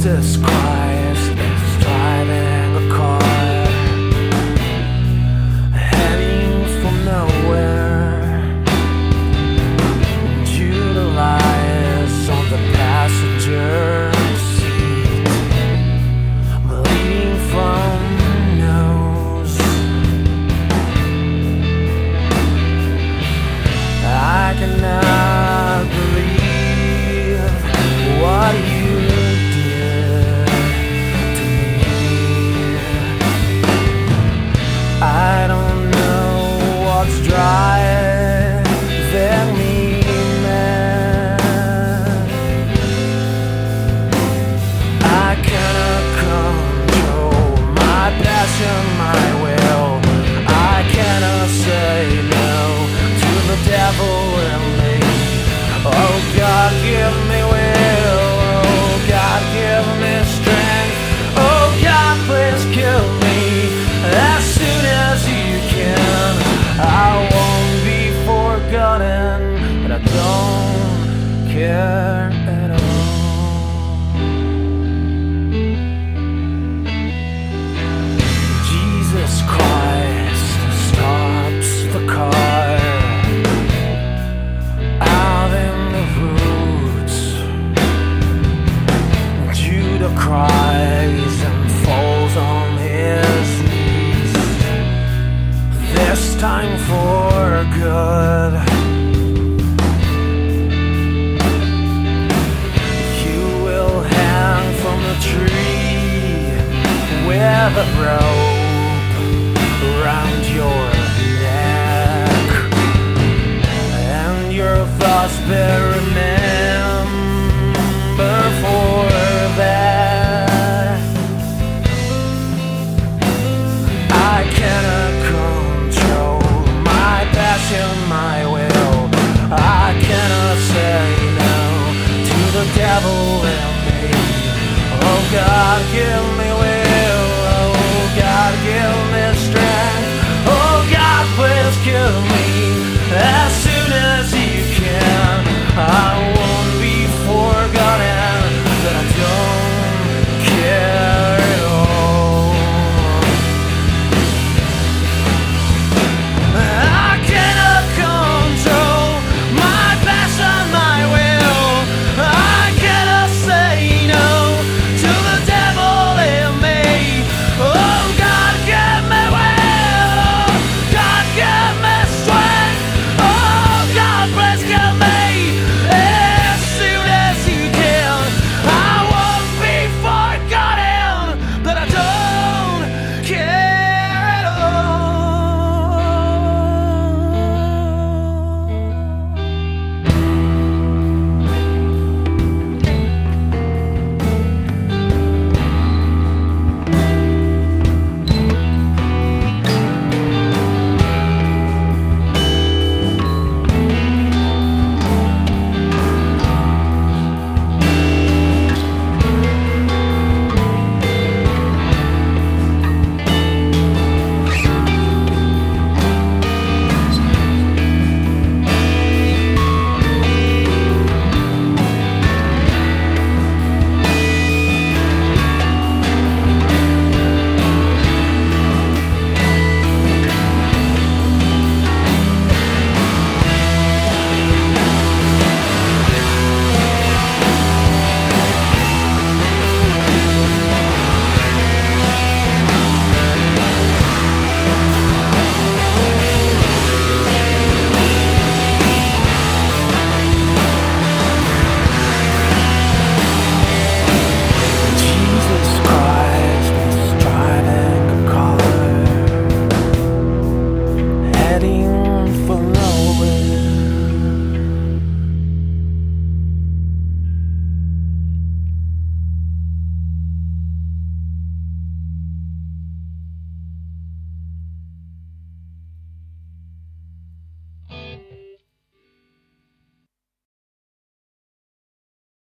Jesus Christ is driving a car, heading for nowhere. Judah lies on the passenger seat, bleeding from the nose. I cannot believe what you did to me. I don't know what's driving me mad. I cannot control my passion, my will. I cannot say no to the devil in me. Oh God, give me will. Oh God, give me strength. Oh God, please kill me as soon as you can. I won't be forgotten, but I don't care at all. Jesus Christ stops the car out in the woods. Judah cries and falls on his knees, this time for good. You will hang from the tree with a rope around your neck, and your thoughts better remember for that. I cannot control my passion, my will. I cannot say no to the devil in me. Oh God, give